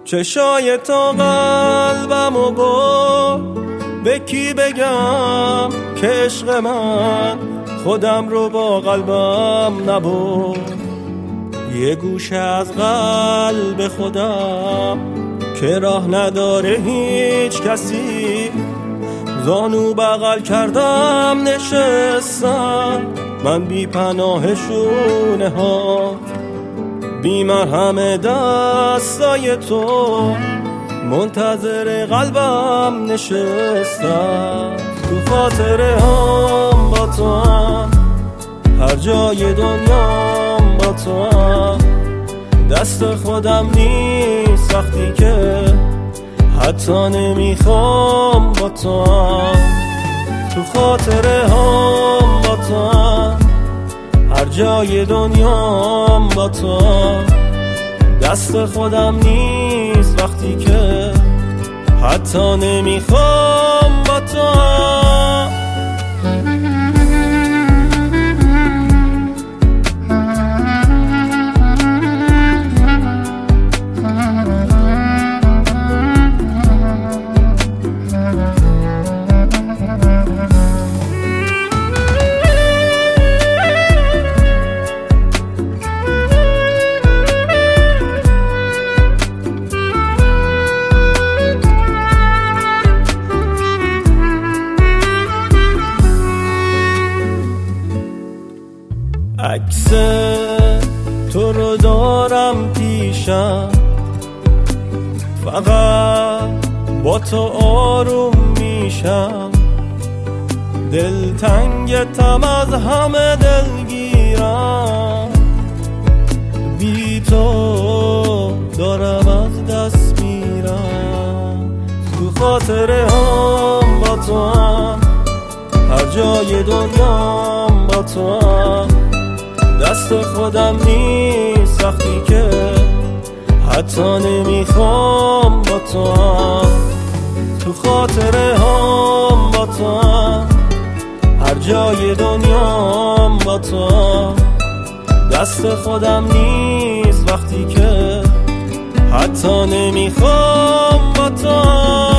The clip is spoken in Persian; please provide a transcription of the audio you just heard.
چشای تو قلبمو برد، به کی بگم که عشق من خودم رو با قلبم نبرد. یه گوشه از قلب خودم که راه نداره هیچ کسی، زانو بغل کردم نشستم من بی پناه شونه ها، بی مرهم دستای تو منتظر قلبم نشستم. تو خاطره هم با تو هم، هر جای دنیام با تو هم، دست خودم نیست وقتی که حتی نمیخوام با تو هم. تو خاطره هم با تو هم، هر جای دنیام با تو هم، دست خودم نیست وقتی که حتی نمیخوام با تو هم. عکس تو رو دارم پیشم، فقط با تو آروم میشم. دلتنگتم از همه دلگیرم، بی تو دارم از دست میرم. تو خاطره هم با تو هم، هر جای دنیام با تو هم، دست خودم نیست وقتی که حتی نمیخوام با تو هم. تو خاطره هم با تو هم، هر جای دنیام با تو هم، دست خودم نیست وقتی که حتی نمیخوام با تو هم.